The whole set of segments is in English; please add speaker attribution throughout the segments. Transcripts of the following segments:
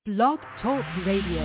Speaker 1: Blog Talk Radio.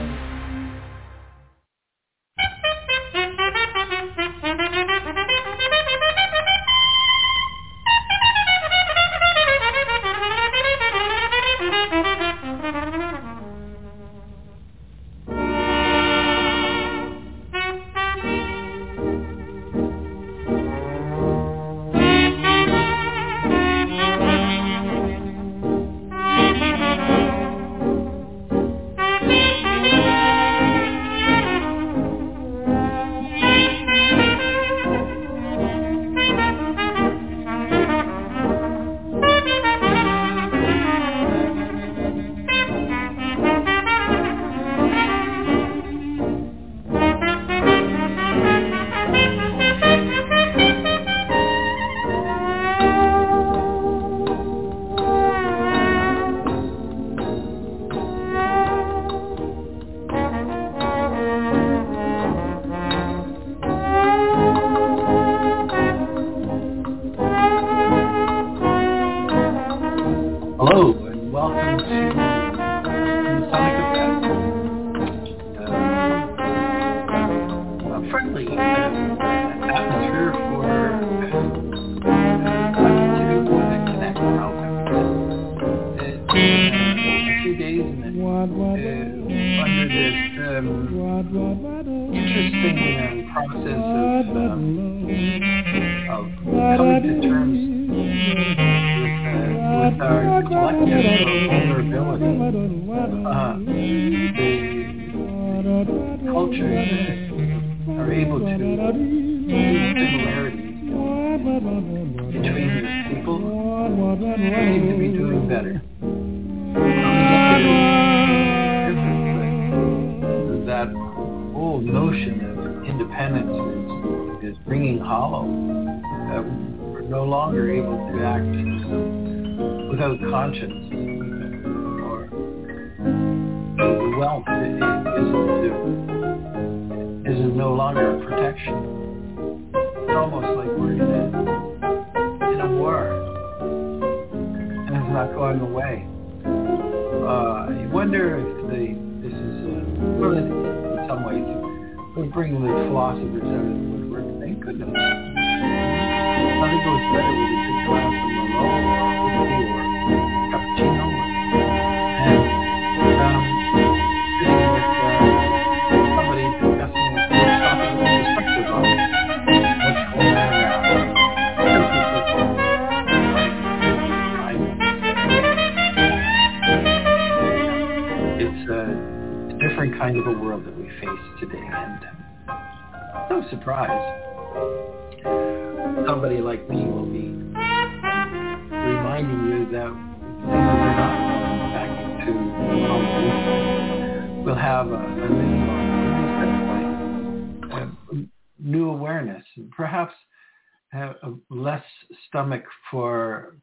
Speaker 2: Stomach for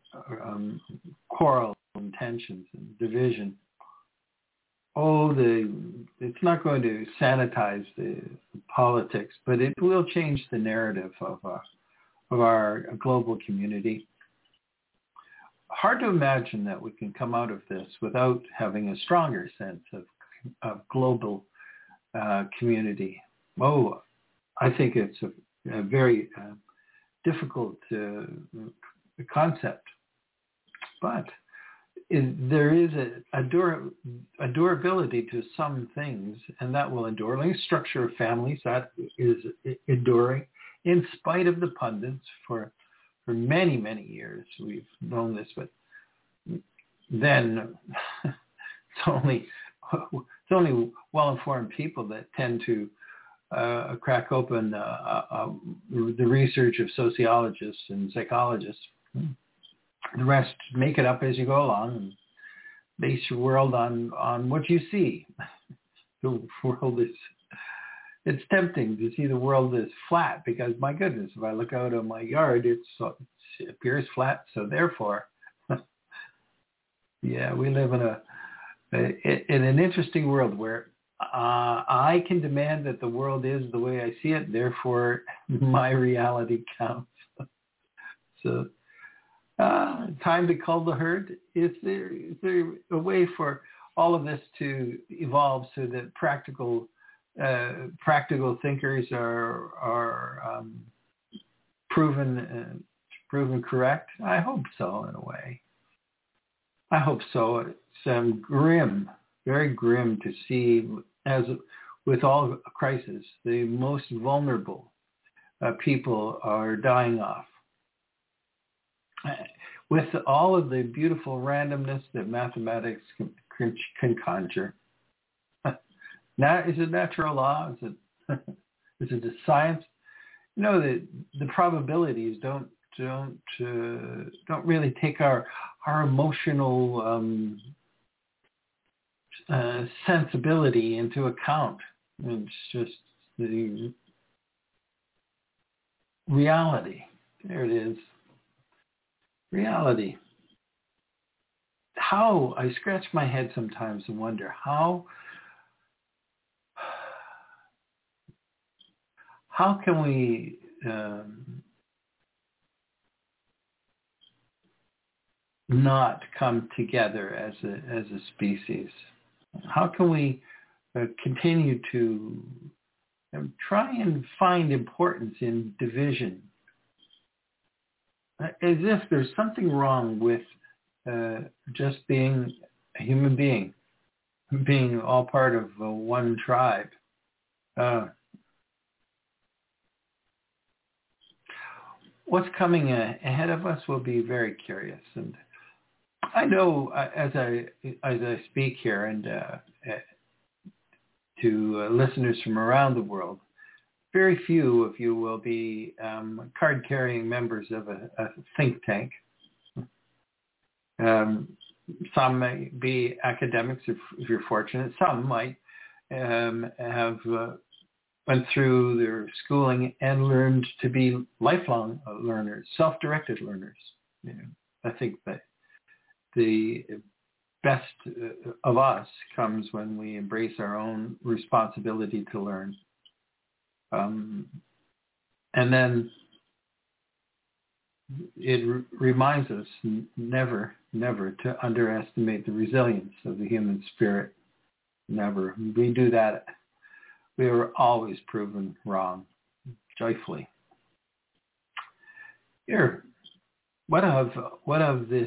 Speaker 2: quarrel and tensions and division. It's not going to sanitize the politics, but it will change the narrative of our global community. Hard to imagine that we can come out of this without having a stronger sense of global community. I think it's a very difficult concept, but there is a durability to some things, and that will endure. Like structure of families, that is enduring in spite of the pundits for many, many years. We've known this, but then it's only well-informed people that tend to crack open the research of sociologists and psychologists. The rest make it up as you go along and base your world on what you see. The world it's tempting to see the world as flat because, my goodness, if I look out on my yard, it appears flat. So therefore, yeah, we live in an interesting world where I can demand that the world is the way I see it. Therefore, my reality counts. So, time to cull the herd. Is there a way for all of this to evolve so that practical thinkers are proven correct? I hope so, in a way. I hope so. It's grim, very grim to see, as with all crises, the most vulnerable people are dying off. With all of the beautiful randomness that mathematics can conjure. Now, is it natural law? Is it a science? You know, the probabilities don't really take our emotional sensibility into account. It's just the reality. There it is. Reality. How, I scratch my head sometimes and wonder how can we not come together as a species? How can we continue to try and find importance in division? As if there's something wrong with just being a human being, being all part of one tribe. What's coming ahead of us will be very curious, and I know as I speak here and to listeners from around the world, very few of you will be card-carrying members of a think tank. Some may be academics if you're fortunate. Some might have went through their schooling and learned to be lifelong learners, self-directed learners. You know, I think that the best of us comes when we embrace our own responsibility to learn. And then it reminds us never to underestimate the resilience of the human spirit. Never. We do that. We are always proven wrong, joyfully. Here, what of this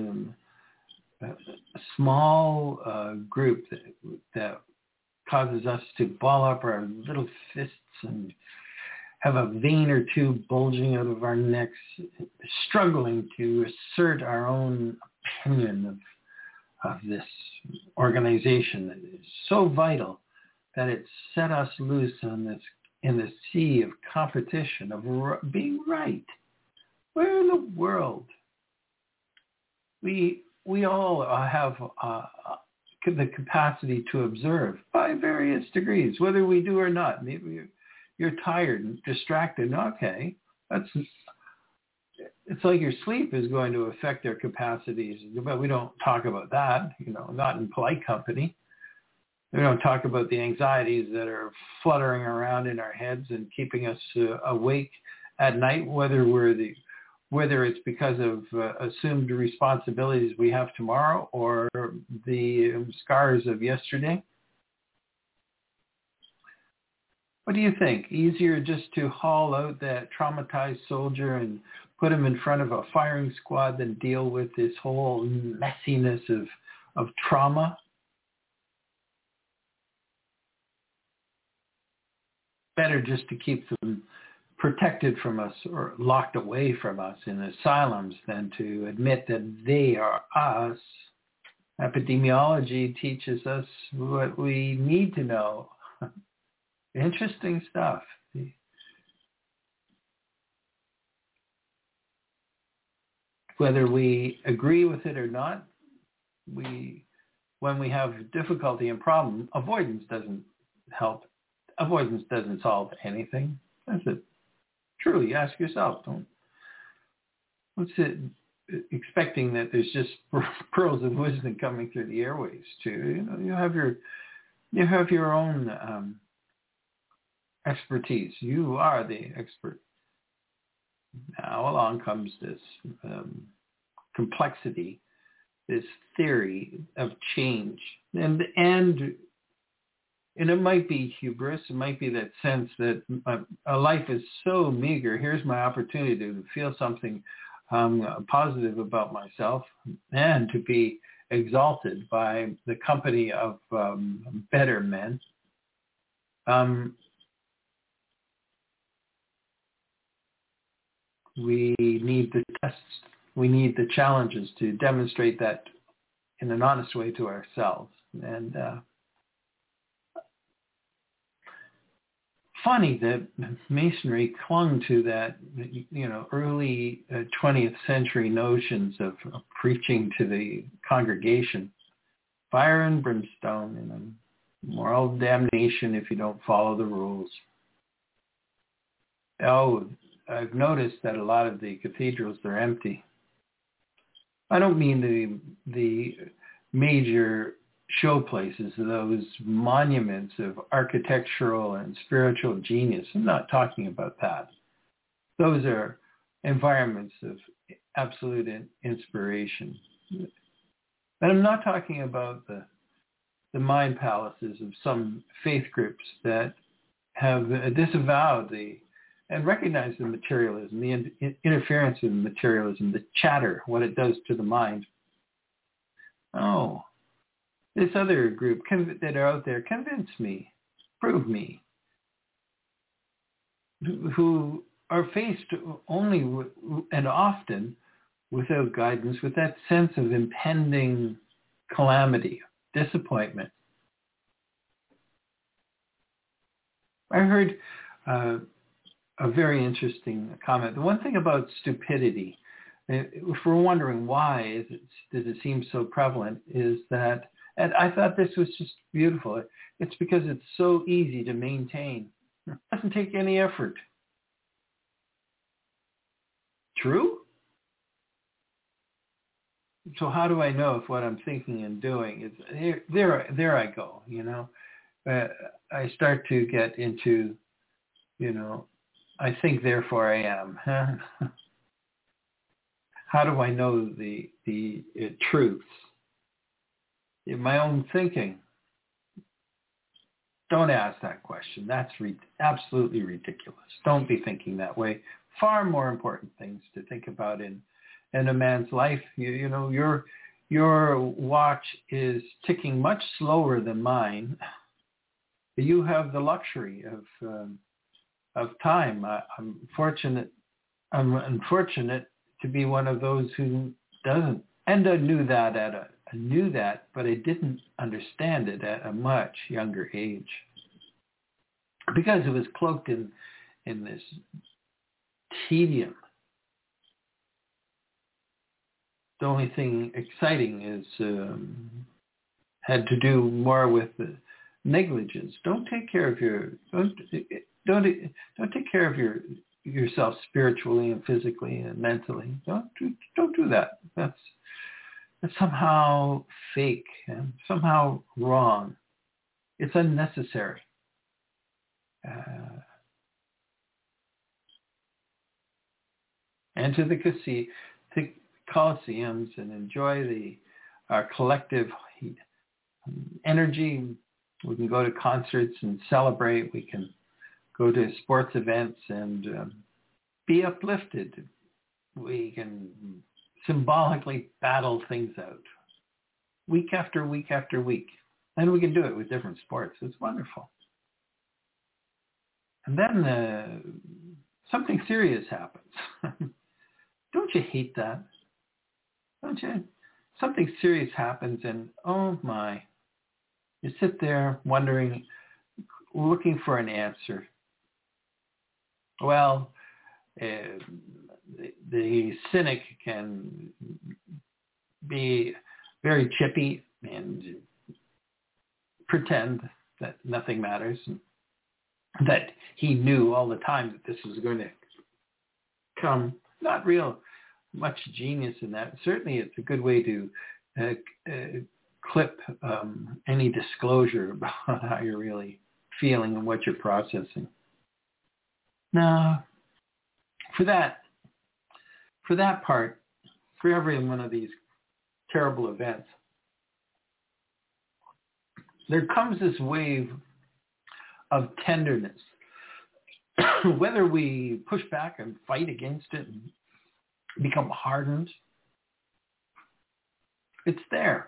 Speaker 2: small group that causes us to ball up our little fists and have a vein or two bulging out of our necks, struggling to assert our own opinion of this organization that is so vital that it set us loose in the sea of competition, of being right. Where in the world? We all have the capacity to observe by various degrees, whether we do or not. Maybe you're tired and distracted. Okay, it's like your sleep is going to affect their capacities, but we don't talk about that. You know, not in polite company. We don't talk about the anxieties that are fluttering around in our heads and keeping us awake at night, whether it's because of assumed responsibilities we have tomorrow or the scars of yesterday. What do you think? Easier just to haul out that traumatized soldier and put him in front of a firing squad than deal with this whole messiness of trauma? Better just to keep them protected from us or locked away from us in asylums than to admit that they are us. Epidemiology teaches us what we need to know. Interesting stuff. Whether we agree with it or not, when we have difficulty and problem, avoidance doesn't help. Avoidance doesn't solve anything. That's it. Truly, ask yourself. What's it expecting that there's just pearls of wisdom coming through the airways too? You have your own expertise. You are the expert. Now along comes this complexity this theory of change, and it might be hubris. It might be that sense that a life is so meager. Here's my opportunity to feel something positive about myself and to be exalted by the company of better men. We need the tests. We need the challenges to demonstrate that in an honest way to ourselves. And funny that Masonry clung to that, early 20th century notions of preaching to the congregation, fire and brimstone, and moral damnation if you don't follow the rules. Oh, I've noticed that a lot of the cathedrals are empty. I don't mean the major show places, those monuments of architectural and spiritual genius. I'm not talking about that. Those are environments of absolute inspiration. But I'm not talking about the mind palaces of some faith groups that have disavowed and recognize the materialism, the interference in materialism, the chatter, what it does to the mind. Oh, this other group that are out there, convince me, prove me, who are faced only and often without guidance, with that sense of impending calamity, disappointment. I heard a very interesting comment. The one thing about stupidity, if we're wondering why does it seem so prevalent, is that, and I thought this was just beautiful, it's because it's so easy to maintain. It doesn't take any effort. True? So how do I know if what I'm thinking and doing is, there I go, I start to get into, I think, therefore I am. How do I know the truths in my own thinking? Don't ask that question. That's absolutely ridiculous. Don't be thinking that way. Far more important things to think about in a man's life. Your watch is ticking much slower than mine. You have the luxury of time. I'm unfortunate to be one of those who doesn't. And I knew that, but I didn't understand it at a much younger age, because it was cloaked in this tedium. The only thing exciting is had to do more with the negligence. Don't take care of yourself spiritually and physically and mentally. Don't do that. That's somehow fake and somehow wrong. It's unnecessary. Enter the Colosseums and enjoy our collective energy. We can go to concerts and celebrate. We can go to sports events and be uplifted. We can symbolically battle things out week after week after week. And we can do it with different sports. It's wonderful. And then something serious happens. Don't you hate that? Don't you? Something serious happens and, oh my, you sit there wondering, looking for an answer. Well, the cynic can be very chippy and pretend that nothing matters, and that he knew all the time that this was going to come. Not real much genius in that. Certainly it's a good way to clip any disclosure about how you're really feeling and what you're processing. Now, for that part, for every one of these terrible events, there comes this wave of tenderness. Whether we push back and fight against it and become hardened, it's there.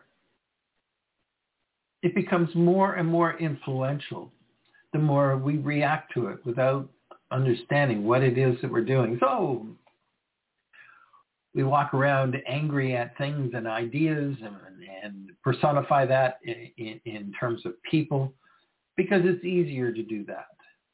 Speaker 2: It becomes more and more influential the more we react to it without understanding what it is that we're doing. So we walk around angry at things and ideas and personify that in terms of people because it's easier to do that.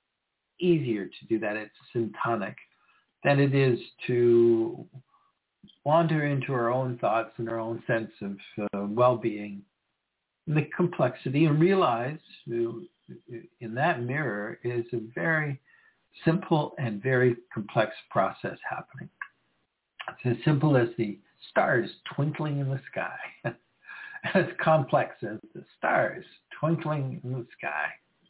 Speaker 2: It's symptomatic than it is to wander into our own thoughts and our own sense of well-being and the complexity and realize in that mirror is a very simple and very complex process happening. It's as simple as the stars twinkling in the sky. As complex as the stars twinkling in the sky.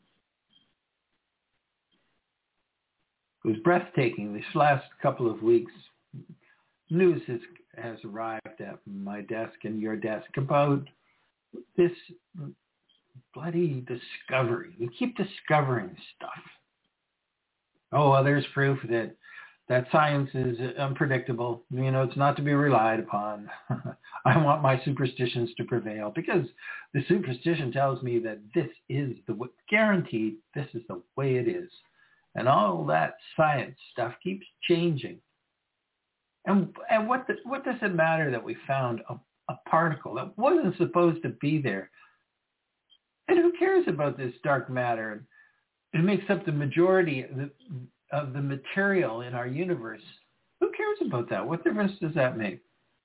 Speaker 2: It was breathtaking. This last couple of weeks, news has arrived at my desk and your desk about this bloody discovery. We keep discovering stuff. Oh, well, there's proof that science is unpredictable. It's not to be relied upon. I want my superstitions to prevail because the superstition tells me that this is guaranteed, this is the way it is. And all that science stuff keeps changing. And what does it matter that we found a particle that wasn't supposed to be there? And who cares about this dark matter? It makes up the majority of the material in our universe. Who cares about that? What difference does that make?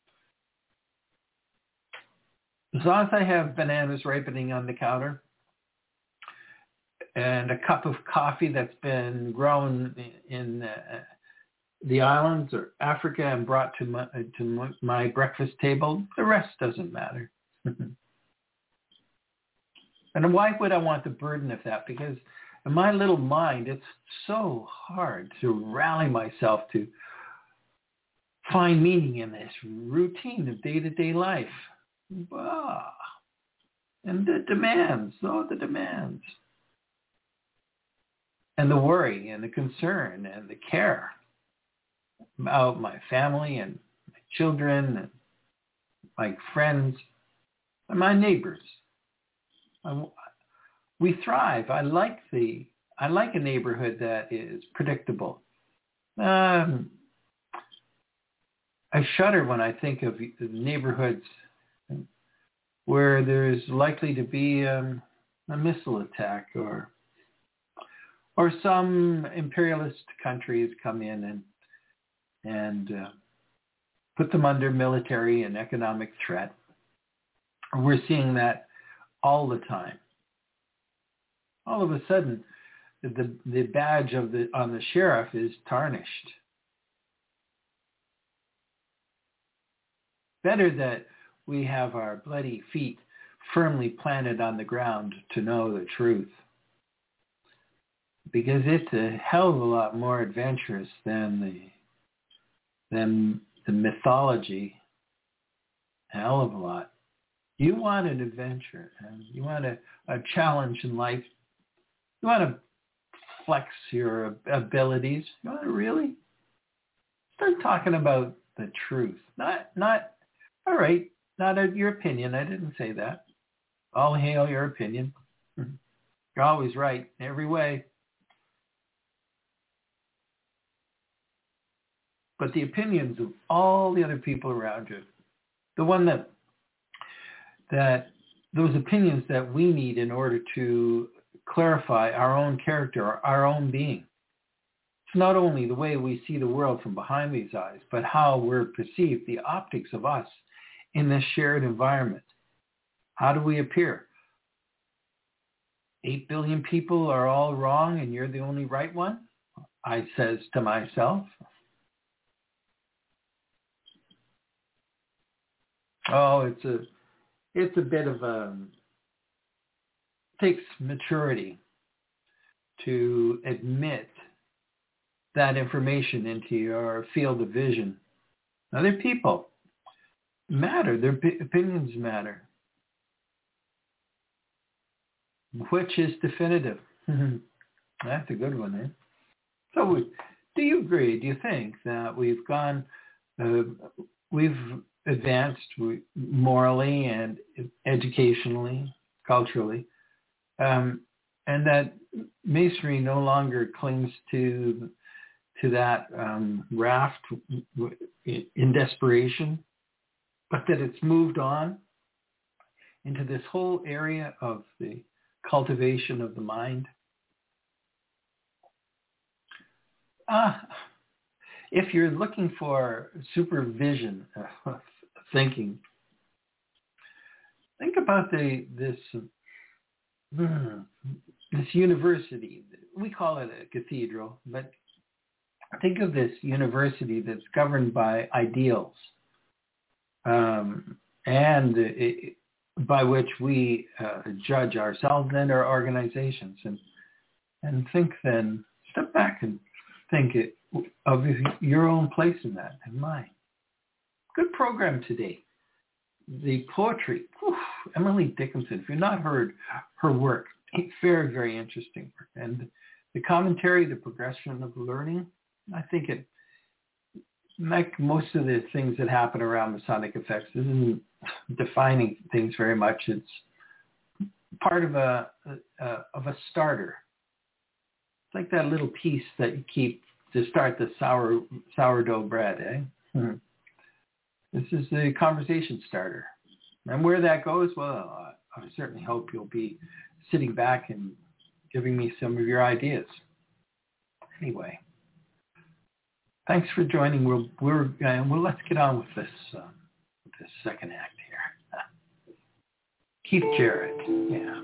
Speaker 2: As long as I have bananas ripening on the counter and a cup of coffee that's been grown in the islands or Africa and brought to my breakfast table, the rest doesn't matter. And why would I want the burden of that? Because in my little mind, it's so hard to rally myself to find meaning in this routine of day-to-day life. And the demands, the demands. And the worry and the concern and the care about my family and my children and my friends and my neighbors. We thrive. I like a neighborhood that is predictable. I shudder when I think of neighborhoods where there's likely to be a missile attack or some imperialist countries come in and put them under military and economic threat. We're seeing that all the time. All of a sudden, the badge on the sheriff is tarnished. Better that we have our bloody feet firmly planted on the ground to know the truth. Because it's a hell of a lot more adventurous than the mythology. A hell of a lot. You want an adventure, and you want a challenge in life. You want to flex your abilities. You want to really start talking about the truth. Not all right, not your opinion. I didn't say that. I'll hail your opinion. You're always right in every way. But the opinions of all the other people around you, the one that those opinions that we need in order to clarify our own character, our own being. It's not only the way we see the world from behind these eyes, but how we're perceived, the optics of us in this shared environment. How do we appear? 8 billion people are all wrong and you're the only right one? I says to myself. Oh, it's a bit of takes maturity to admit that information into your field of vision. Other people, matter. Their opinions matter. Which is definitive? That's a good one, eh? So, do you agree? Do you think that we've advanced morally and educationally, culturally, and that Masonry no longer clings to that raft in desperation, but that it's moved on into this whole area of the cultivation of the mind? If you're looking for supervision of thinking, think about this university. We call it a cathedral, but think of this university that's governed by ideals, and by which we judge ourselves and our organizations. And think then, step back and think of your own place in that and mine. Good program today. The poetry, Emily Dickinson. If you've not heard her work, it's very, very interesting work. And the commentary, the progression of learning, I think it, like most of the things that happen around Masonic effects, isn't defining things very much. It's part of a starter. It's like that little piece that you keep to start the sourdough bread, eh? This is the conversation starter. And where that goes, well, I certainly hope you'll be sitting back and giving me some of your ideas. Anyway, thanks for joining. Let's get on with this second act here. Keith Jarrett, yeah.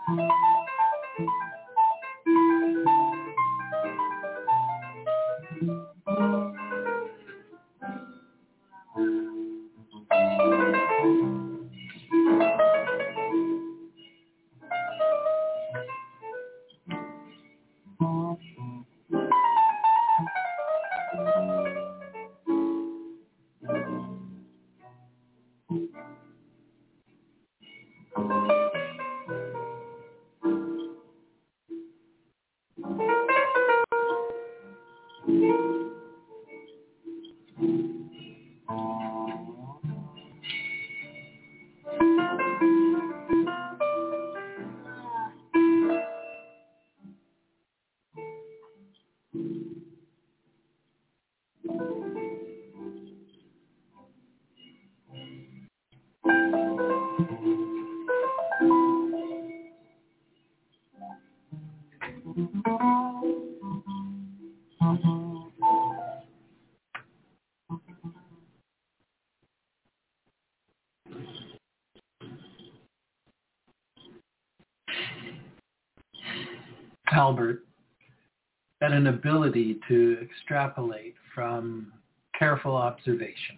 Speaker 2: Albert had an ability to extrapolate from careful observation.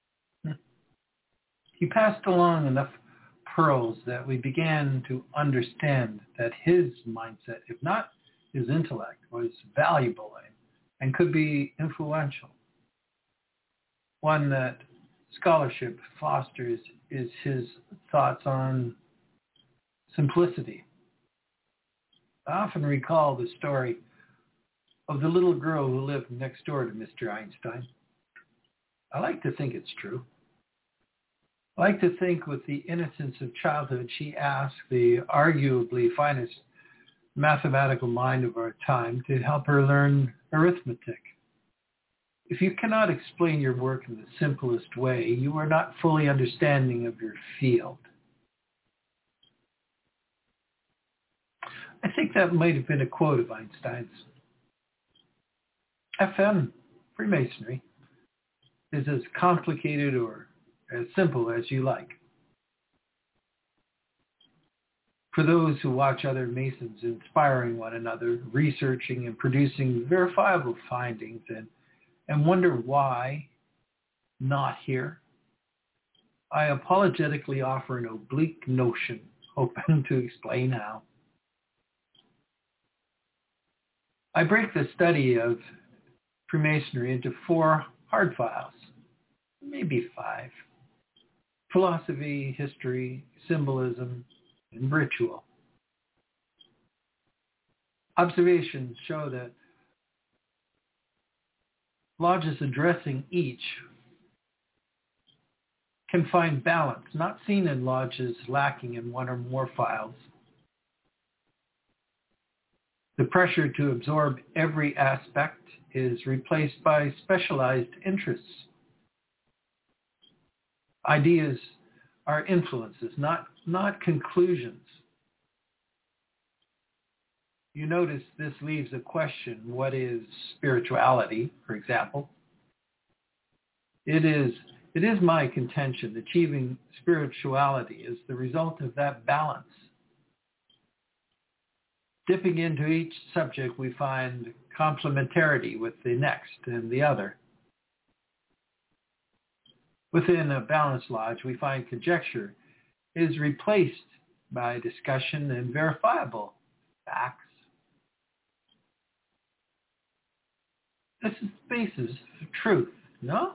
Speaker 2: He passed along enough pearls that we began to understand that his mindset, if not his intellect, was valuable and could be influential. One that scholarship fosters is his thoughts on simplicity. I often recall the story of the little girl who lived next door to Mr. Einstein. I like to think it's true. I like to think with the innocence of childhood, she asked the arguably finest mathematical mind of our time to help her learn arithmetic. If you cannot explain your work in the simplest way, you are not fully understanding of your field. I think that might have been a quote of Einstein's. FM, Freemasonry, is as complicated or as simple as you like. For those who watch other Masons inspiring one another, researching and producing verifiable findings and wonder why not here, I apologetically offer an oblique notion, hoping to explain how. I break the study of Freemasonry into 4 hard files, maybe 5. Philosophy, history, symbolism, and ritual. Observations show that lodges addressing each can find balance, not seen in lodges lacking in one or more files. The pressure to absorb every aspect is replaced by specialized interests. Ideas are influences, not conclusions. You notice this leaves a question: what is spirituality, for example? It is my contention achieving spirituality is the result of that balance. Dipping into each subject, we find complementarity with the next and the other. Within a balanced lodge, we find conjecture is replaced by discussion and verifiable facts. This is the basis of truth, no?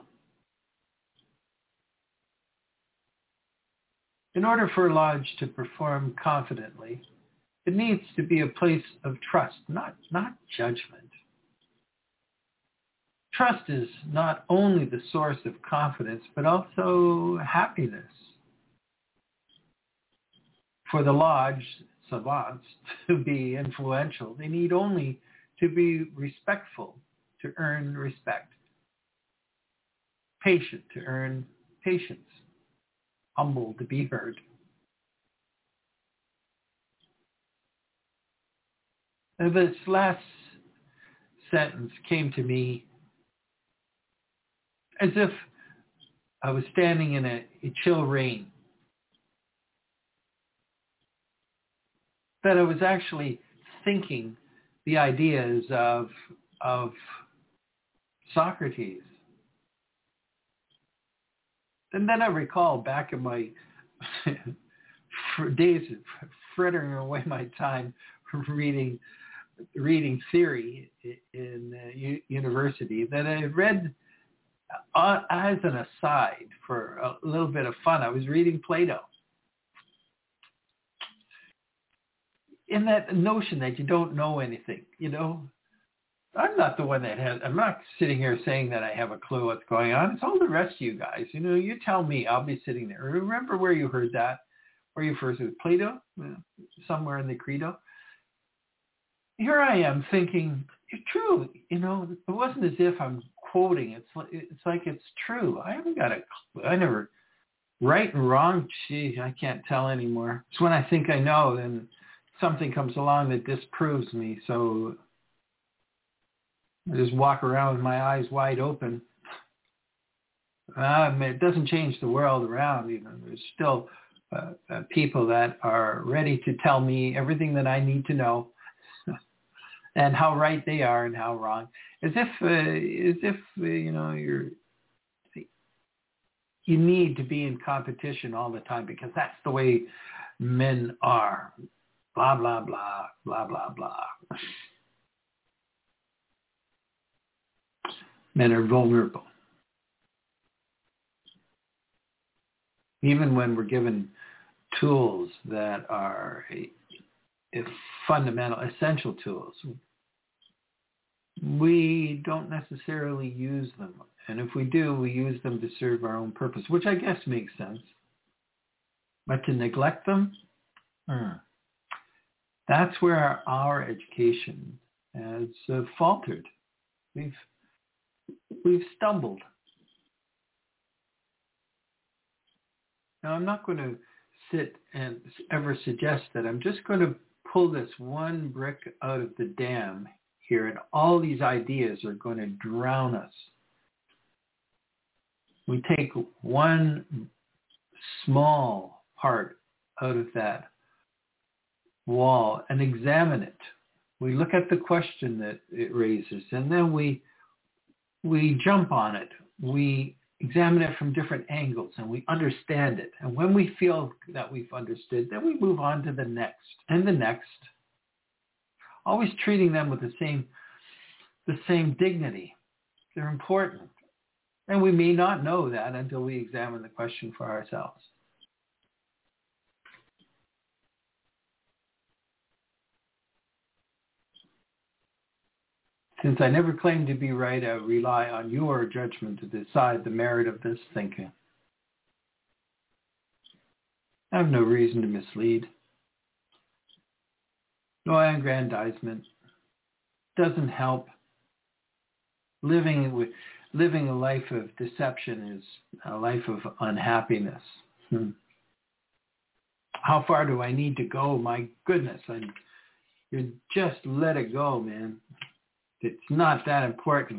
Speaker 2: In order for a lodge to perform confidently, it needs to be a place of trust, not judgment. Trust is not only the source of confidence, but also happiness. For the lodge savants to be influential, they need only to be respectful to earn respect, patient to earn patience, humble to be heard. And this last sentence came to me as if I was standing in a chill rain. that I was actually thinking the ideas of Socrates. And then I recall back in my days frittering away my time reading theory in university that I read as an aside for a little bit of fun. I was reading Plato. In that notion that you don't know anything, I'm not the one I'm not sitting here saying that I have a clue what's going on. It's all the rest of you guys. You tell me, I'll be sitting there. Remember where you heard that? Where you first heard Plato? Somewhere in the Credo. Here I am thinking, it's true. It wasn't as if I'm quoting. It's like it's true. I haven't got a clue. I never, right and wrong, gee, I can't tell anymore. It's when I think I know, then something comes along that disproves me. So I just walk around with my eyes wide open. It doesn't change the world around. There's still people that are ready to tell me everything that I need to know, and how right they are and how wrong. As if you need to be in competition all the time because that's the way men are. Blah blah blah blah blah blah. Men are vulnerable. Even when we're given tools that are fundamental, essential tools, we don't necessarily use them. And if we do, we use them to serve our own purpose, which I guess makes sense. But to neglect them, that's where our education has faltered. We've stumbled. Now, I'm not going to sit and ever suggest that I'm just going to pull this one brick out of the dam here and all these ideas are going to drown us. We take one small part out of that wall and examine it. We look at the question that it raises, and then we jump on it. We examine it from different angles, and we understand it. And when we feel that we've understood, then we move on to the next and the next, always treating them with the same dignity. They're important. And we may not know that until we examine the question for ourselves. Since I never claim to be right, I rely on your judgment to decide the merit of this thinking. I have no reason to mislead. No aggrandizement. Doesn't help. Living a life of deception is a life of unhappiness. How far do I need to go? My goodness, you just let it go, man. It's not that important.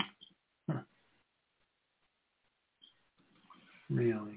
Speaker 2: Really.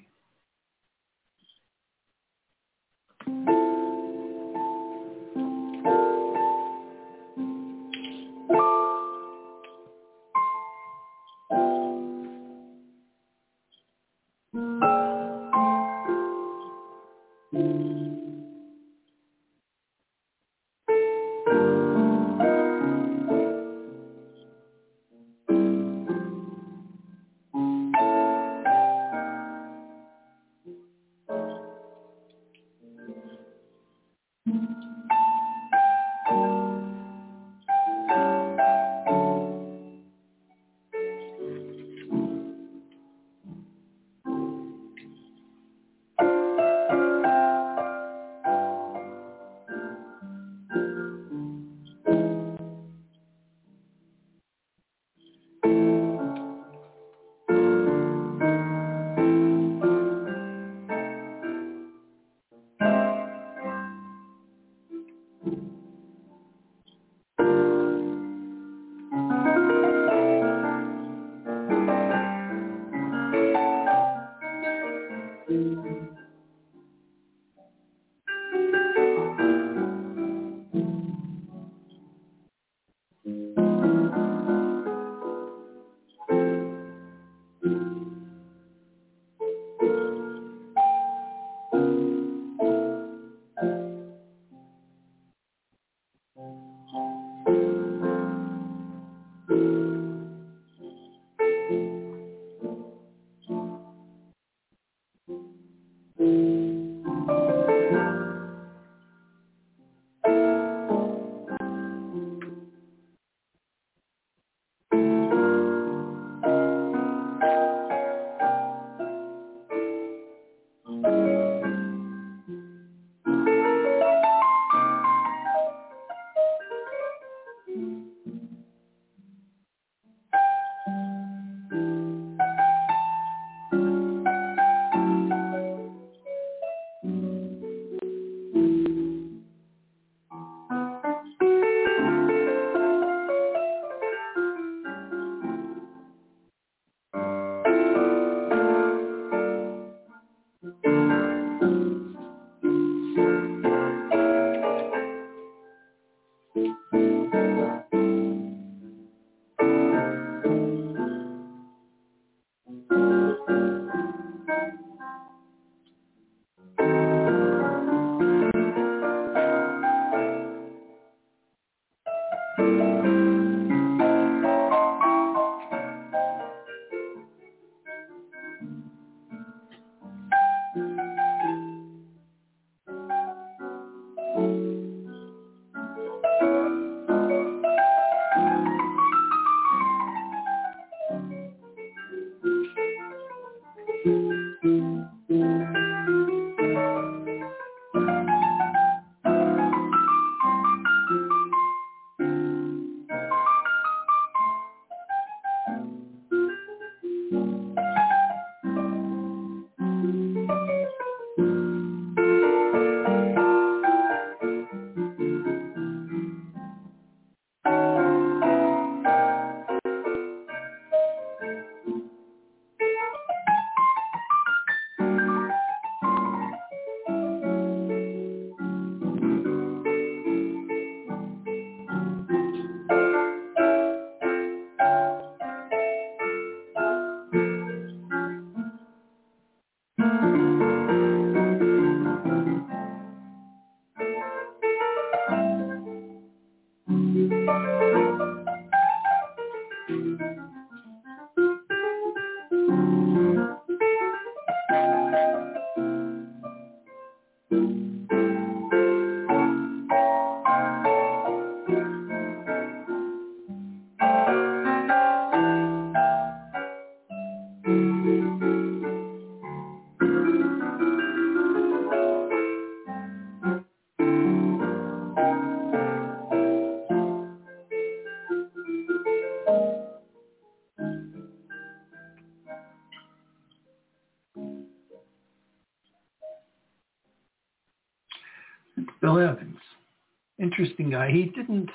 Speaker 2: Bill Evans, interesting guy. He didn't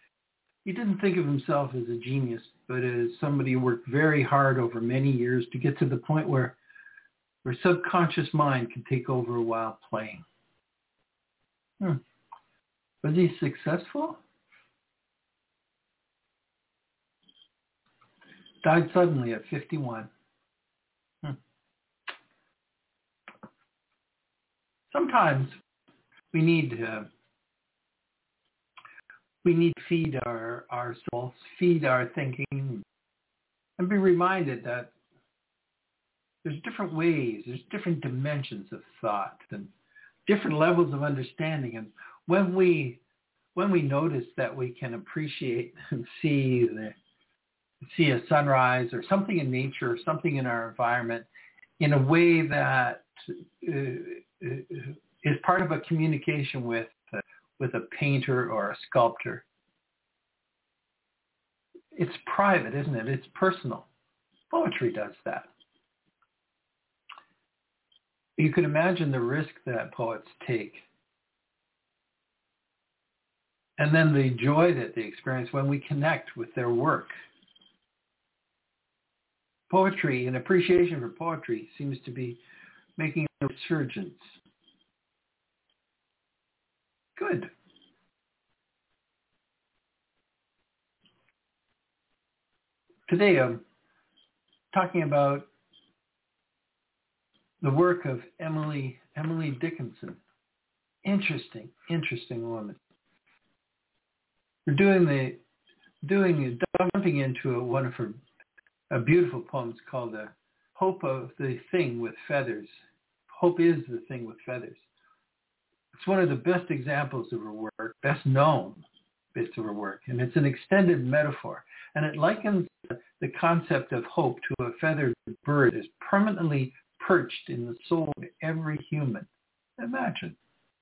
Speaker 2: think of himself as a genius, but as somebody who worked very hard over many years to get to the point where subconscious mind can take over while playing. Was he successful? Died suddenly at 51. Sometimes we need to feed our souls, feed our thinking, and be reminded that there's different ways, there's different dimensions of thought and different levels of understanding. And when we notice that we can appreciate and see a sunrise or something in nature or something in our environment in a way that is part of a communication with a painter or a sculptor. It's private, isn't it? It's personal. Poetry does that. You can imagine the risk that poets take. And then the joy that they experience when we connect with their work. Poetry and appreciation for poetry seems to be making a resurgence. Good. Today I'm talking about the work of Emily Dickinson. Interesting woman. We're jumping into one of her beautiful poems called Hope of the Thing with Feathers. Hope is the Thing with Feathers. It's one of the best examples of her work, best known bits of her work, and it's an extended metaphor. And it likens the concept of hope to a feathered bird is permanently perched in the soul of every human. Imagine.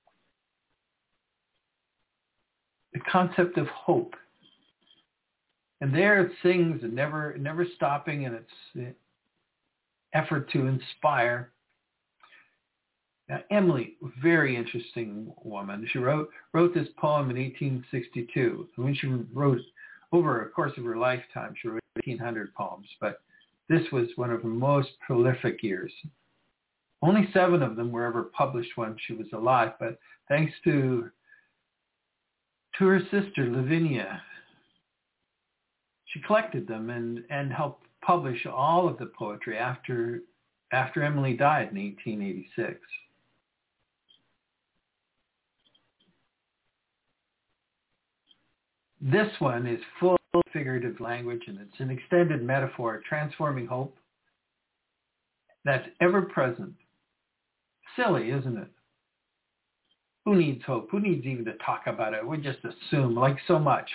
Speaker 2: The concept of hope. And there it sings and never stopping in its effort to inspire. Now, Emily, very interesting woman. She wrote this poem in 1862. And when she wrote, over a course of her lifetime, she wrote 1,800 poems. But this was one of her most prolific years. Only 7 of them were ever published when she was alive. But thanks to her sister, Lavinia, she collected them and helped publish all of the poetry after Emily died in 1886. This one is full of figurative language, and it's an extended metaphor transforming hope that's ever present. Silly, isn't it? Who needs hope? Who needs even to talk about it? We just assume, like so much.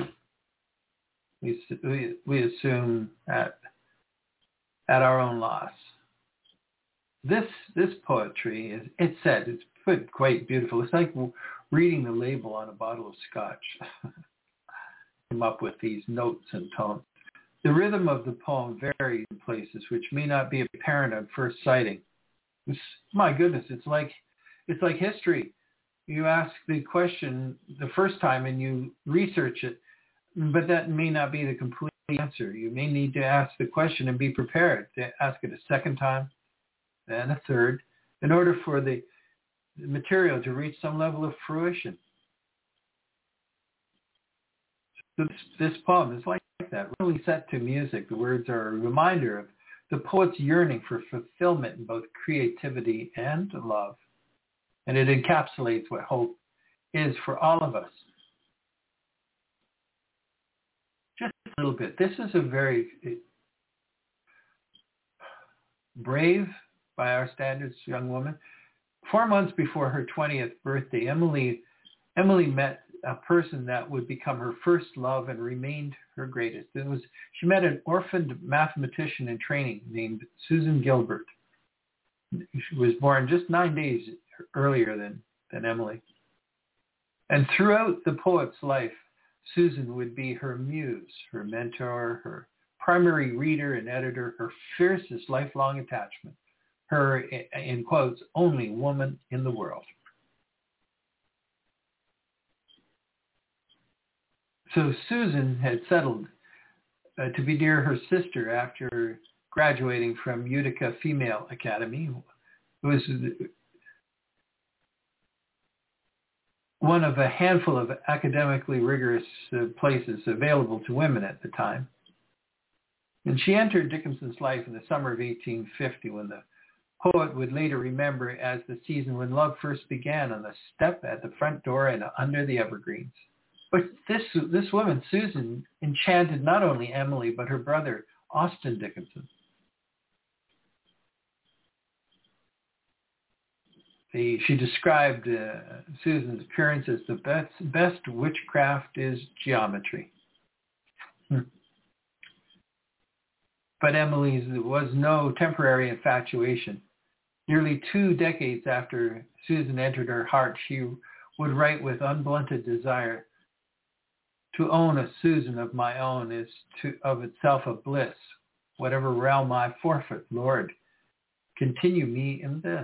Speaker 2: We assume at our own loss. This poetry is, it's put quite beautiful. It's like reading the label on a bottle of scotch. Come up with these notes and tones. The rhythm of the poem varies in places which may not be apparent at first sighting. My goodness, it's like history. You ask the question the first time and you research it, but that may not be the complete answer. You may need to ask the question and be prepared to ask it a second time, then a third, in order for the material to reach some level of fruition. So this poem is like that, really set to music. The words are a reminder of the poet's yearning for fulfillment in both creativity and love. And it encapsulates what hope is for all of us. Just a little bit. This is a very brave, by our standards, young woman. 4 months before her 20th birthday, Emily met a person that would become her first love and remained her greatest. She met an orphaned mathematician in training named Susan Gilbert. She was born just 9 days earlier than Emily. And throughout the poet's life, Susan would be her muse, her mentor, her primary reader and editor, her fiercest lifelong attachment, her, in quotes, only woman in the world. So Susan had settled to be near her sister after graduating from Utica Female Academy. It was one of a handful of academically rigorous places available to women at the time. And she entered Dickinson's life in the summer of 1850, when the poet would later remember as the season when love first began on the step at the front door and under the evergreens. But this woman, Susan, enchanted not only Emily, but her brother, Austin Dickinson. She described Susan's appearance as the best witchcraft is geometry. But Emily's was no temporary infatuation. Nearly 2 decades after Susan entered her heart, she would write with unblunted desire, "To own a Susan of my own is of itself a bliss. Whatever realm I forfeit, Lord, continue me in this."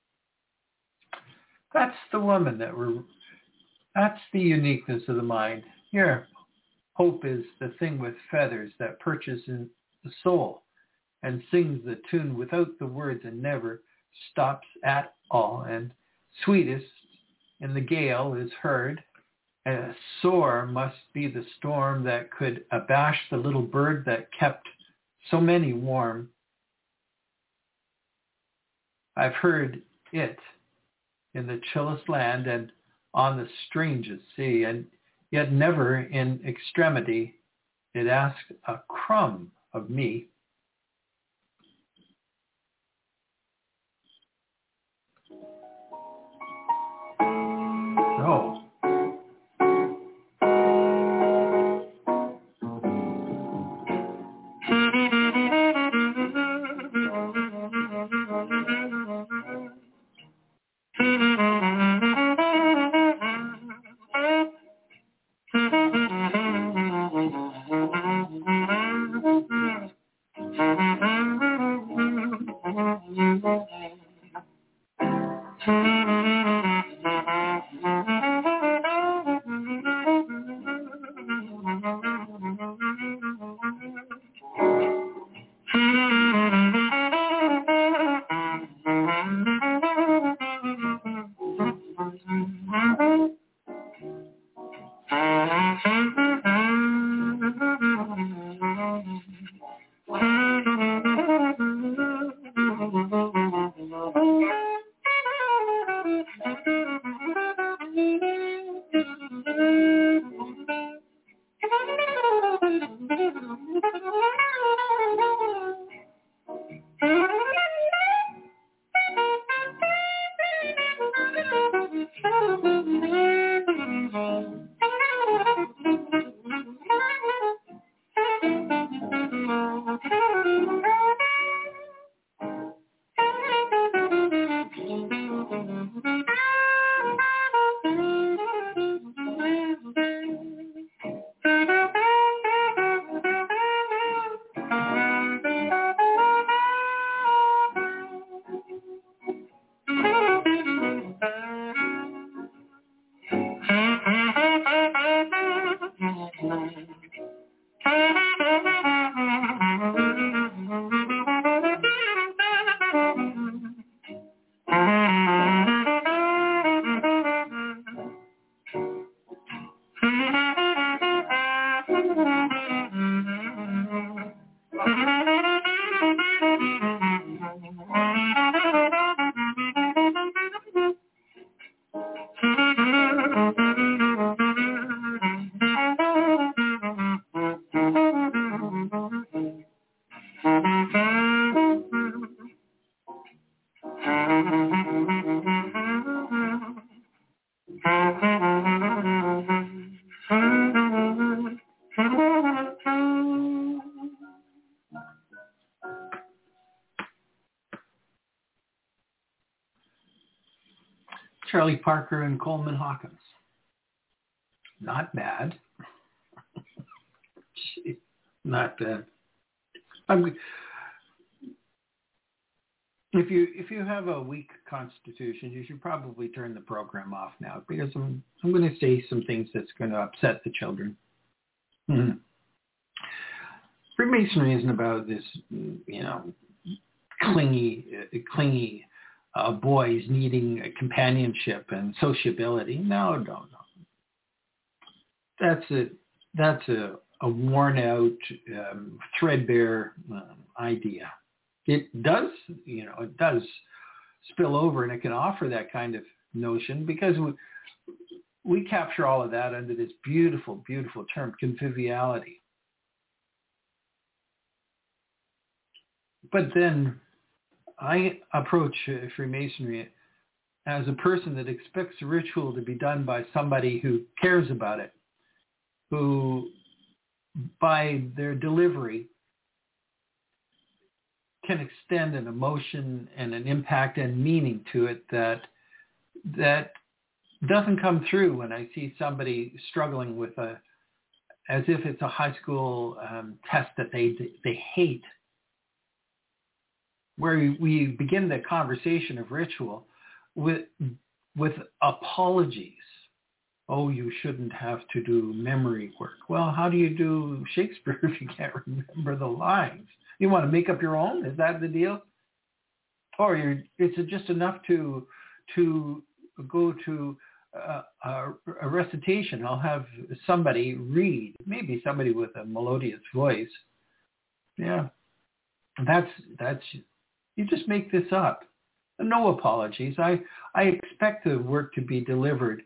Speaker 2: That's the woman that's the uniqueness of the mind. Here, hope is the thing with feathers that perches in the soul and sings the tune without the words and never stops at all. And sweetest in the gale is heard. And sore must be the storm that could abash the little bird that kept so many warm. I've heard it in the chillest land and on the strangest sea, and yet never in extremity it asked a crumb of me. Oh. Charlie Parker and Coleman Hawkins. Not bad. Not bad. If you have a weak constitution, you should probably turn the program off now, because I'm going to say some things that's going to upset the children. Mm-hmm. Freemasonry isn't about this, clingy boys needing companionship and sociability. No. That's a worn out, threadbare idea. It does spill over, and it can offer that kind of notion, because we capture all of that under this beautiful, beautiful term, conviviality. But then I approach Freemasonry as a person that expects a ritual to be done by somebody who cares about it, who by their delivery can extend an emotion and an impact and meaning to it that doesn't come through when I see somebody struggling with as if it's a high school test that they hate, where we begin the conversation of ritual with apologies. Oh, you shouldn't have to do memory work. Well, how do you do Shakespeare if you can't remember the lines? You want to make up your own? Is that the deal? Or it's just enough to go to a recitation. I'll have somebody read, maybe somebody with a melodious voice. Yeah, that's you just make this up. No apologies. I expect the work to be delivered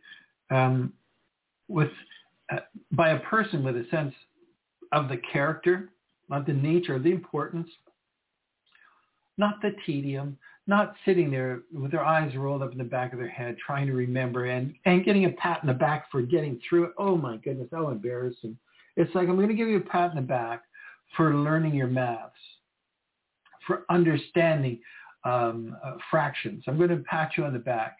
Speaker 2: by a person with a sense of the character, not the nature, the importance, not the tedium, not sitting there with their eyes rolled up in the back of their head trying to remember and getting a pat in the back for getting through it. Oh my goodness, how embarrassing. It's like, I'm going to give you a pat in the back for learning your maths, for understanding fractions. I'm going to pat you on the back.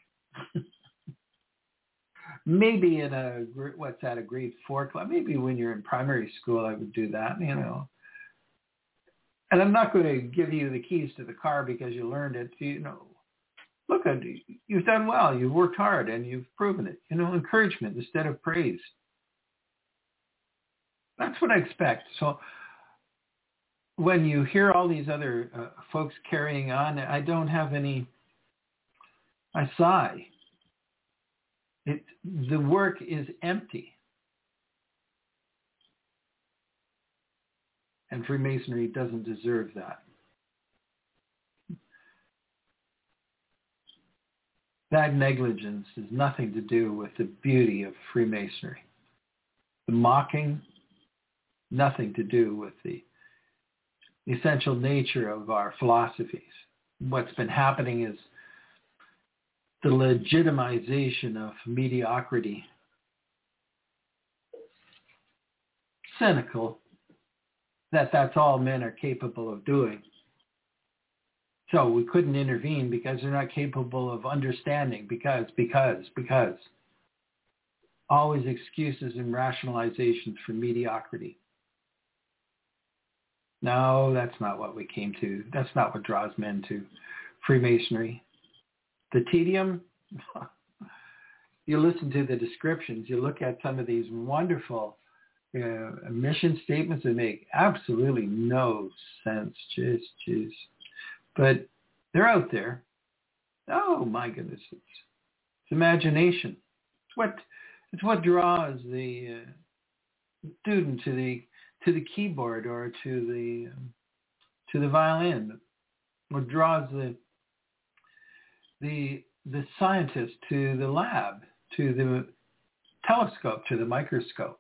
Speaker 2: Maybe in a grade 4 class, maybe when you're in primary school, I would do that, And I'm not going to give you the keys to the car because you learned it. Look, you've done well. You've worked hard and you've proven it. Encouragement instead of praise. That's what I expect. So when you hear all these other folks carrying on, I don't have any, I sigh. The work is empty. And Freemasonry doesn't deserve that. That negligence has nothing to do with the beauty of Freemasonry. The mocking, nothing to do with the essential nature of our philosophies. What's been happening is the legitimization of mediocrity. Cynical that's all men are capable of doing. So we couldn't intervene because they're not capable of understanding, because. Always excuses and rationalizations for mediocrity. No, that's not what we came to. That's not what draws men to Freemasonry. The tedium, you listen to the descriptions, you look at some of these wonderful mission statements that make absolutely no sense. Jeez. But they're out there. Oh my goodness, it's imagination. It's what draws the student to the keyboard or to the violin. What draws the scientist to the lab, to the telescope, to the microscope.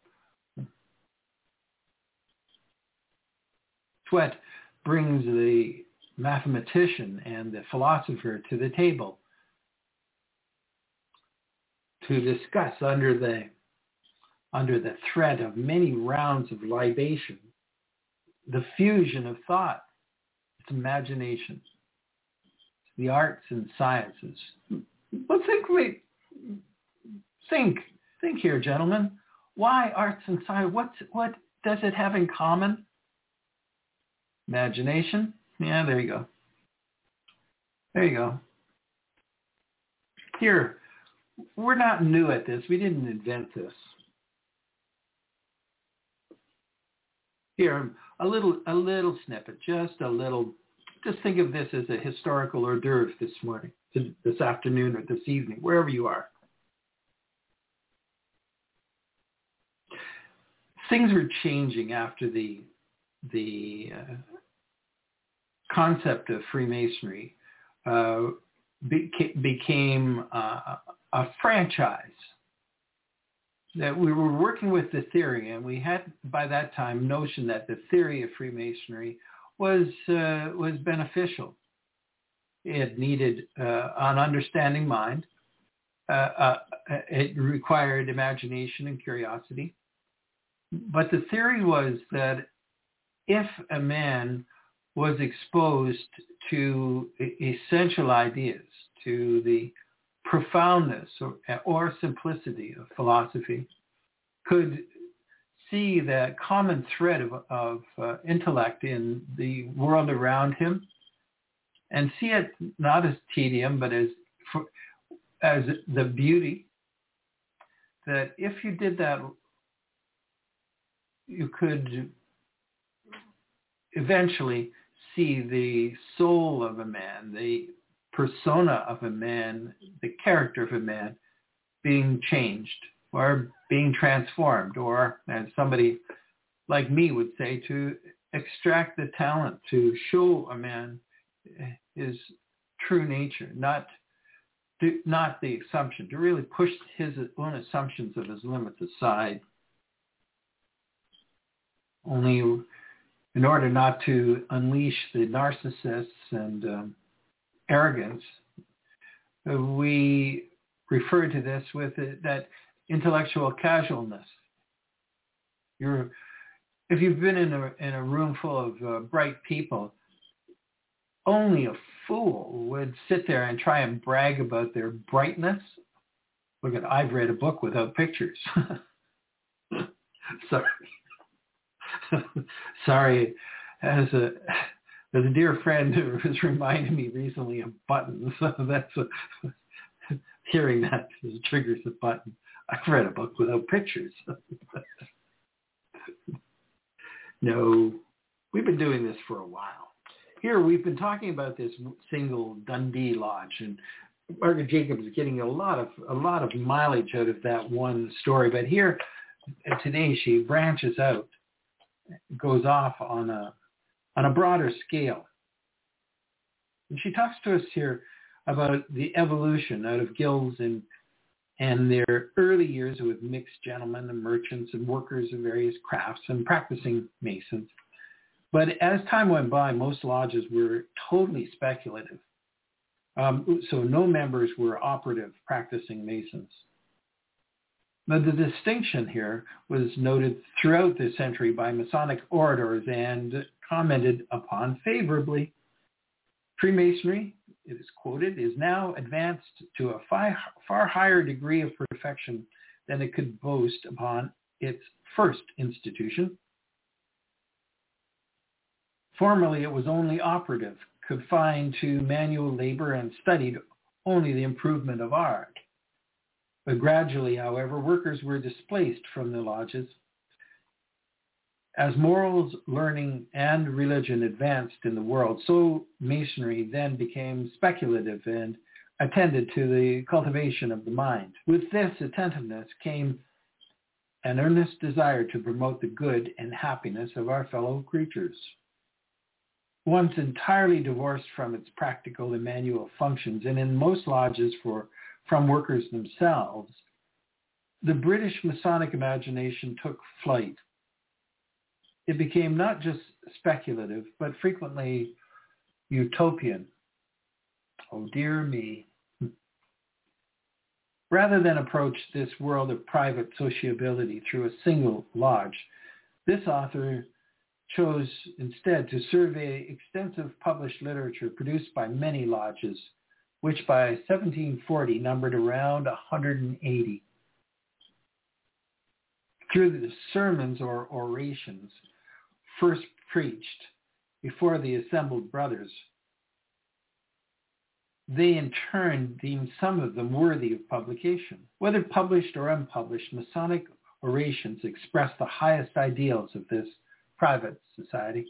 Speaker 2: It's what brings the mathematician and the philosopher to the table. to discuss under the threat of many rounds of libation, the fusion of thought, its imagination, the arts and sciences. Well, think here, gentlemen. Why arts and science? What does it have in common? Imagination. Yeah, there you go. There you go. Here, we're not new at this. We didn't invent this. Here, a little snippet, just a little. Just think of this as a historical hors d'oeuvre this morning, this afternoon, or this evening, wherever you are. Things were changing after the concept of Freemasonry became a franchise. That we were working with the theory, and we had by that time notion that the theory of Freemasonry was beneficial. It needed an understanding mind. It required imagination and curiosity. But the theory was that if a man was exposed to essential ideas, to the profoundness or simplicity of philosophy, could see the common thread of intellect in the world around him, and see it not as tedium, but as the beauty, that if you did that, you could eventually see the soul of a man, the persona of a man, the character of a man being changed or being transformed, or, as somebody like me would say, to extract the talent to show a man his true nature, not the assumption, to really push his own assumptions of his limits aside. Only in order not to unleash the narcissists and arrogance, we refer to this with that intellectual casualness. If you've been in a room full of bright people, only a fool would sit there and try and brag about their brightness. Look at, I've read a book without pictures. Sorry. As a dear friend who was reminding me recently of buttons, so that's hearing that triggers a button. I've read a book without pictures. No, we've been doing this for a while. Here we've been talking about this single Dundee Lodge, and Margaret Jacobs is getting a lot of mileage out of that one story. But here today she branches out, goes off on a broader scale. And she talks to us here about the evolution out of guilds and their early years with mixed gentlemen and merchants and workers of various crafts and practicing Masons. But as time went by, most lodges were totally speculative. So no members were operative practicing Masons. But the distinction here was noted throughout the century by Masonic orators and commented upon favorably. Freemasonry, it is quoted, is now advanced to a far higher degree of perfection than it could boast upon its first institution. Formerly, it was only operative, confined to manual labor, and studied only the improvement of art. But gradually, however, workers were displaced from the lodges. As morals, learning, and religion advanced in the world, so Masonry then became speculative and attended to the cultivation of the mind. With this attentiveness came an earnest desire to promote the good and happiness of our fellow creatures. Once entirely divorced from its practical and manual functions, and in most lodges from workers themselves, the British Masonic imagination took flight. It became not just speculative, but frequently utopian. Oh, dear me. Rather than approach this world of private sociability through a single lodge, this author chose instead to survey extensive published literature produced by many lodges, which by 1740 numbered around 180. Through the sermons or orations first preached before the assembled brothers, they in turn deemed some of them worthy of publication. Whether published or unpublished, Masonic orations express the highest ideals of this private society.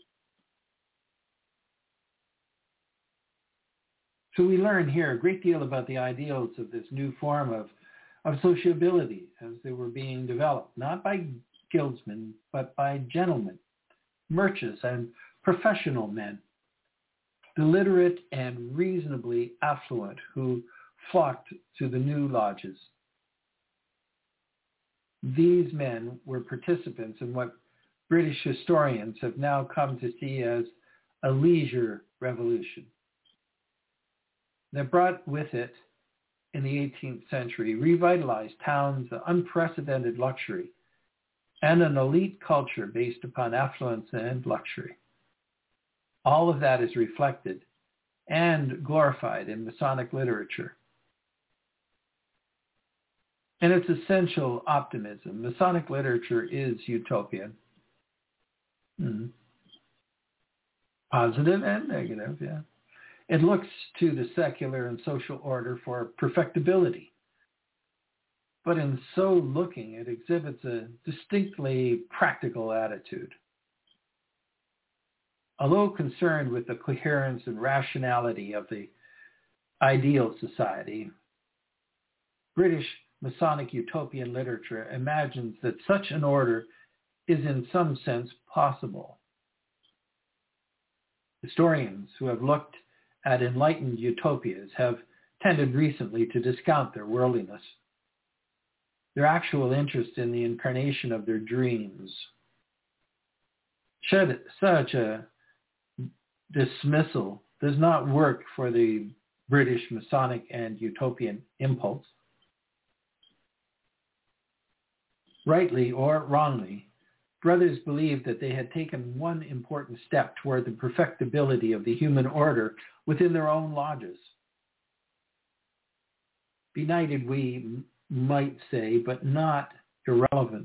Speaker 2: So we learn here a great deal about the ideals of this new form of sociability as they were being developed, not by guildsmen, but by gentlemen, merchants, and professional men, the literate and reasonably affluent who flocked to the new lodges. These men were participants in what British historians have now come to see as a leisure revolution that brought with it, in the 18th century, revitalized towns, unprecedented luxury, and an elite culture based upon affluence and luxury. All of that is reflected and glorified in Masonic literature. In its essential optimism, Masonic literature is utopian. Positive and negative, yeah. It looks to the secular and social order for perfectibility. But in so looking, it exhibits a distinctly practical attitude. Although concerned with the coherence and rationality of the ideal society, British Masonic utopian literature imagines that such an order is in some sense possible. Historians who have looked at enlightened utopias have tended recently to discount their worldliness, their actual interest in the incarnation of their dreams. Such a dismissal does not work for the British Masonic and utopian impulse. Rightly or wrongly, brothers believed that they had taken one important step toward the perfectibility of the human order within their own lodges. Benighted, we might say, but not irrelevant.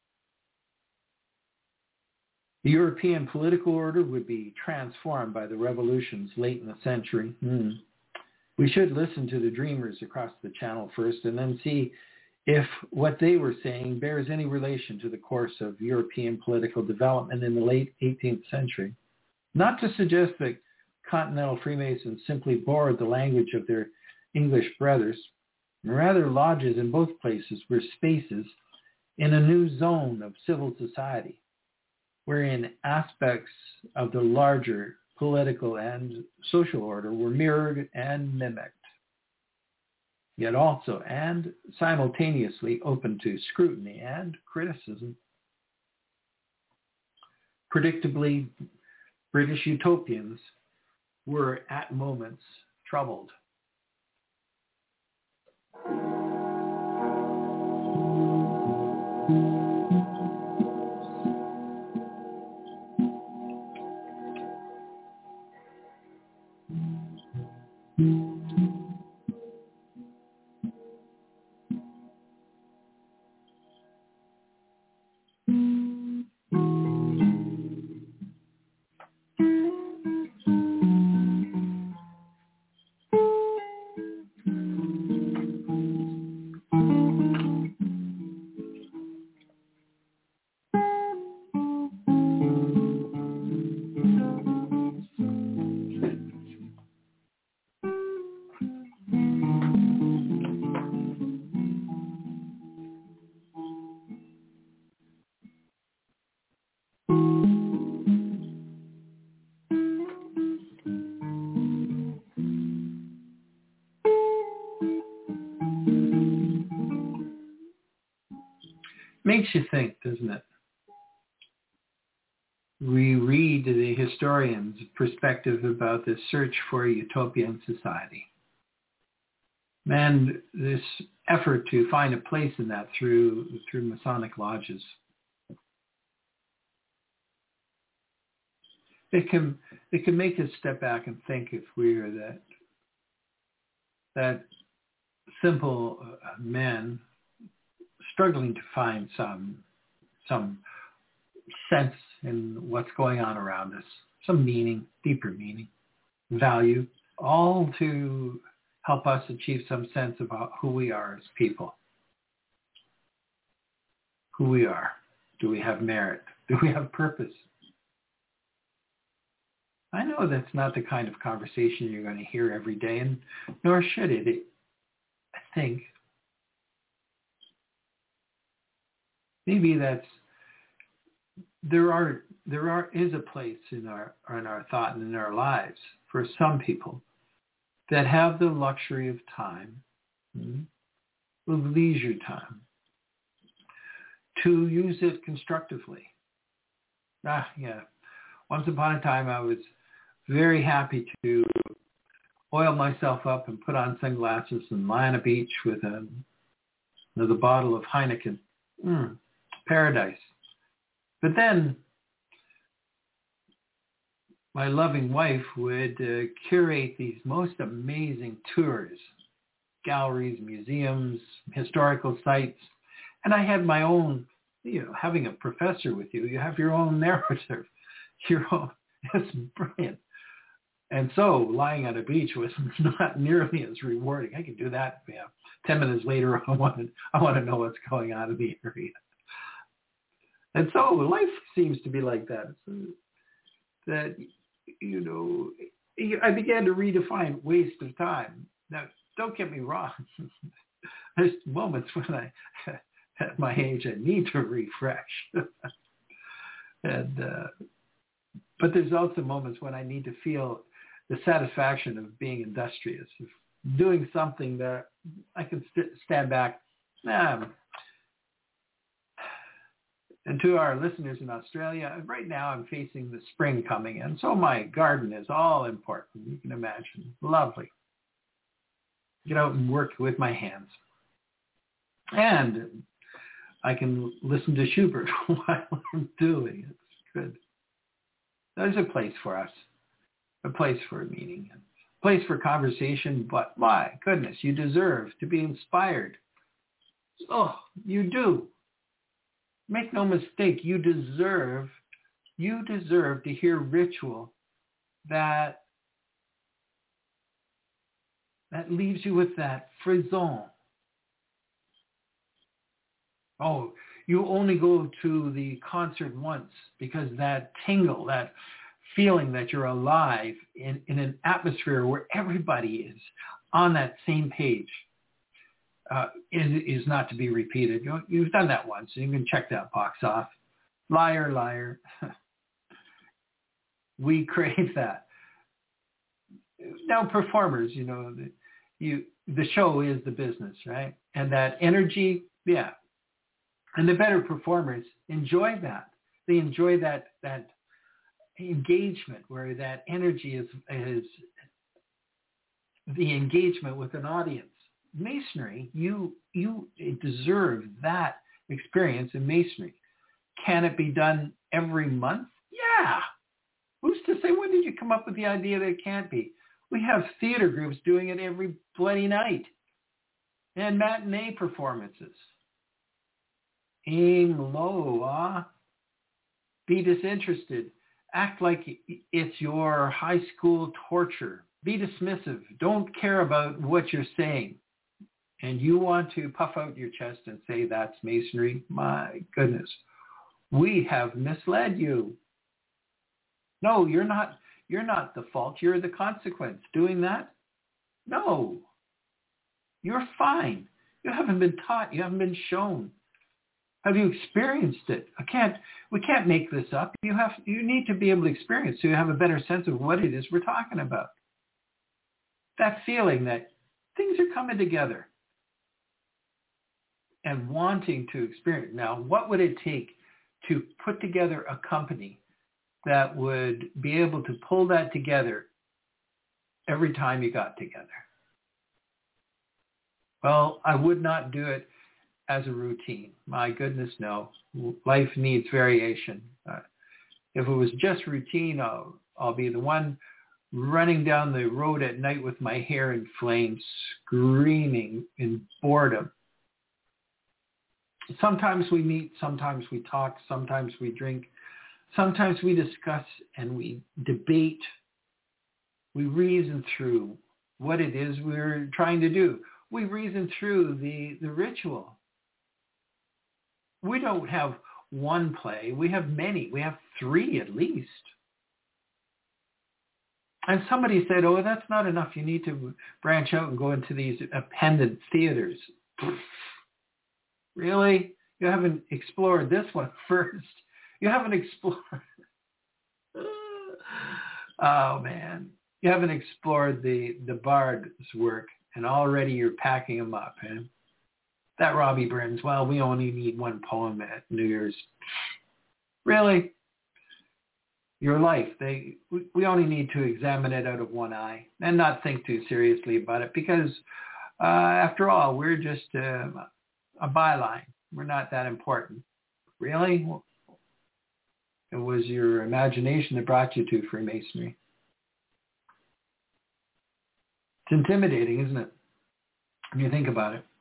Speaker 2: The European political order would be transformed by the revolutions late in the century. We should listen to the dreamers across the channel first and then see if what they were saying bears any relation to the course of European political development in the late 18th century. Not to suggest that continental Freemasons simply borrowed the language of their English brothers. Rather, lodges in both places were spaces in a new zone of civil society, wherein aspects of the larger political and social order were mirrored and mimicked, yet also and simultaneously open to scrutiny and criticism. Predictably, British utopians were at moments troubled. Makes you think, doesn't it? We read the historians' perspective about the search for a utopian society. And this effort to find a place in that through Masonic lodges. It can make us step back and think if we're that simple men struggling to find some sense in what's going on around us, some meaning, deeper meaning, value, all to help us achieve some sense about who we are as people. Who we are. Do we have merit? Do we have purpose? I know that's not the kind of conversation you're going to hear every day, and nor should it. I think maybe there is a place in our thought and in our lives for some people that have the luxury of time, of leisure time, to use it constructively. Once upon a time, I was very happy to oil myself up and put on sunglasses and lie on a beach with another bottle of Heineken. Paradise. But then my loving wife would curate these most amazing tours, galleries, museums, historical sites. And I had my own, having a professor with you have your own narrative. It's brilliant. And so lying on a beach was not nearly as rewarding. I could do that. 10 minutes later, I want to know what's going on in the area. And so life seems to be like that. That, I began to redefine waste of time. Now, don't get me wrong. There's moments when at my age, I need to refresh. But there's also moments when I need to feel the satisfaction of being industrious, of doing something that I can stand back. And to our listeners in Australia, right now I'm facing the spring coming in, so my garden is all important. You can imagine. Lovely. Get out and work with my hands. And I can listen to Schubert while I'm doing it. It's good. There's a place for us, a place for a meeting, a place for conversation, but my goodness, you deserve to be inspired. Oh, you do. Make no mistake, you deserve to hear ritual that leaves you with that frisson. Oh, you only go to the concert once because that tingle, that feeling that you're alive in an atmosphere where everybody is on that same page is not to be repeated. You've done that once, so you can check that box off. Liar, liar. We crave that. Now performers, the show is the business, right? And that energy, yeah. And the better performers enjoy that. They enjoy that engagement where that energy is the engagement with an audience. Masonry, you deserve that experience in Masonry. Can it be done every month? Yeah. Who's to say, when did you come up with the idea that it can't be? We have theater groups doing it every bloody night. And matinee performances. Aim low, Be disinterested. Act like it's your high school torture. Be dismissive. Don't care about what you're saying. And you want to puff out your chest and say that's Masonry? My goodness. We have misled you. No, you're not the fault. You're the consequence. Doing that? No. You're fine. You haven't been taught. You haven't been shown. Have you experienced it? We can't make this up. You need to be able to experience so you have a better sense of what it is we're talking about. That feeling that things are coming together and wanting to experience. Now, what would it take to put together a company that would be able to pull that together every time you got together? Well, I would not do it as a routine. My goodness, no. Life needs variation. If it was just routine, I'll be the one running down the road at night with my hair in flames, screaming in boredom. Sometimes we meet, sometimes we talk, sometimes we drink, sometimes we discuss and we debate. We reason through what it is we're trying to do. We reason through the ritual. We don't have one play. We have many. We have 3 at least. And somebody said, oh, that's not enough. You need to branch out and go into these appendant theaters. Really? You haven't explored this one first. You haven't explored. Oh, man. You haven't explored the Bard's work, and already you're packing them up. Eh? That Robbie Burns, well, we only need 1 poem at New Year's. Really? Your life, we only need to examine it out of one eye and not think too seriously about it because, after all, we're just a byline. We're not that important. Really? It was your imagination that brought you to Freemasonry. It's intimidating, isn't it? When you think about it.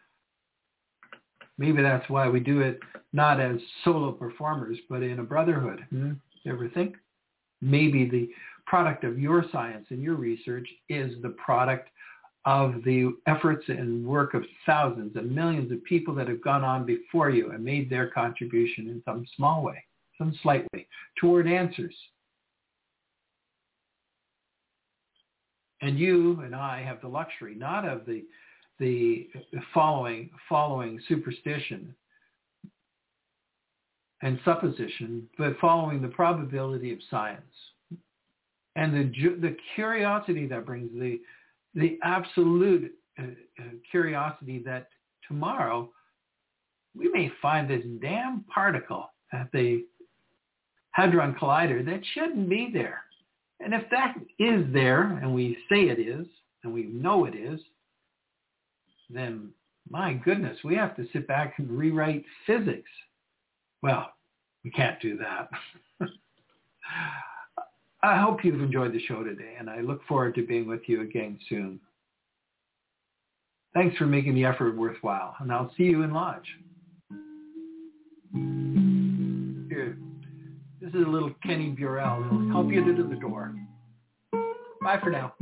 Speaker 2: Maybe that's why we do it not as solo performers, but in a brotherhood. You ever think? Maybe the product of your science and your research is the product of the efforts and work of thousands and millions of people that have gone on before you and made their contribution in some small way, some slight way, toward answers. And you and I have the luxury, not of the following superstition and supposition, but following the probability of science. And the curiosity that brings, the absolute curiosity that tomorrow we may find this damn particle at the Hadron Collider that shouldn't be there. And if that is there, and we say it is, and we know it is, then my goodness, we have to sit back and rewrite physics. Well, we can't do that. I hope you've enjoyed the show today, and I look forward to being with you again soon. Thanks for making the effort worthwhile, and I'll see you in Lodge. Here, this is a little Kenny Burrell. He'll help you to the door. Bye for now.